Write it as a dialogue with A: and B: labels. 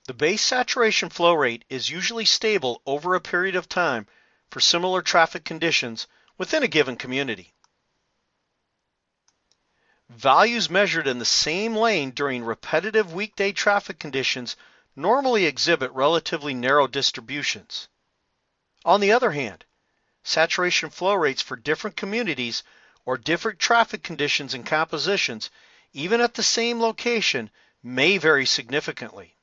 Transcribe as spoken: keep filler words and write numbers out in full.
A: The base saturation flow rate is usually stable over a period of time for similar traffic conditions within a given community. Values measured in the same lane during repetitive weekday traffic conditions normally exhibit relatively narrow distributions. On the other hand, saturation flow rates for different communities or different traffic conditions and compositions, even at the same location, may vary significantly.